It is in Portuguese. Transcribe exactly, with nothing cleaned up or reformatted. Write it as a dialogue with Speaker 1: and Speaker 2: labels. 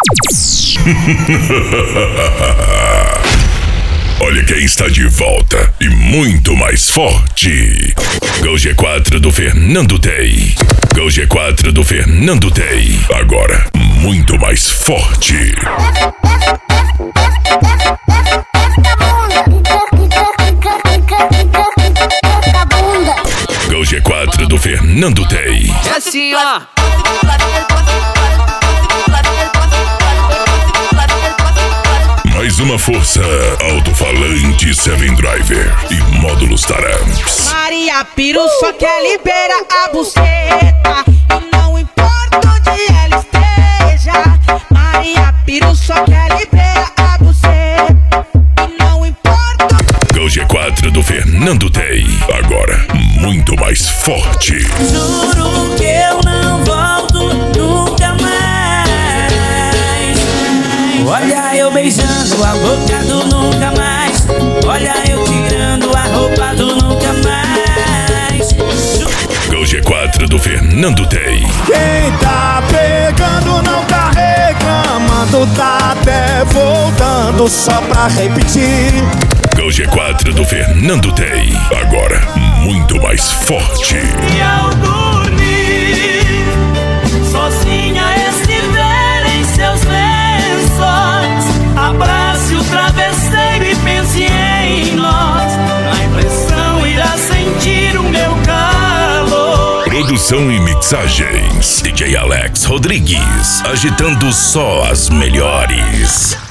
Speaker 1: Olha quem está de volta e muito mais forte. Gol G quatro do Fernando Tey. Gol G quatro do Fernando Tey. Agora, muito mais forte. Gol G quatro do Fernando Tey.
Speaker 2: É assim, ó.
Speaker 1: Mais uma força, alto-falante Seven Driver e módulos Taramps.
Speaker 3: Maria Piru só quer liberar a buceta e não importa onde ela esteja. Maria Piru só quer liberar a buceta e não importa.
Speaker 1: Gol G quatro do Fernando Tey. Agora, muito mais forte.
Speaker 4: Juro que eu não volto nunca mais. Olha eu beijando a boca do nunca mais. Olha eu tirando a roupa do nunca mais.
Speaker 1: Gol G quatro do Fernando Tey.
Speaker 5: Quem tá pegando não tá reclamando, tá até voltando só pra repetir.
Speaker 1: Gol G quatro do Fernando Tey. Agora, muito mais forte.
Speaker 4: E ao dormir, sozinha estiver em seus lençóis, abrace o travesseiro e pense em nós. Na impressão irá sentir o meu calor.
Speaker 1: Produção e mixagens D J Alex Rodrigues, agitando só as melhores.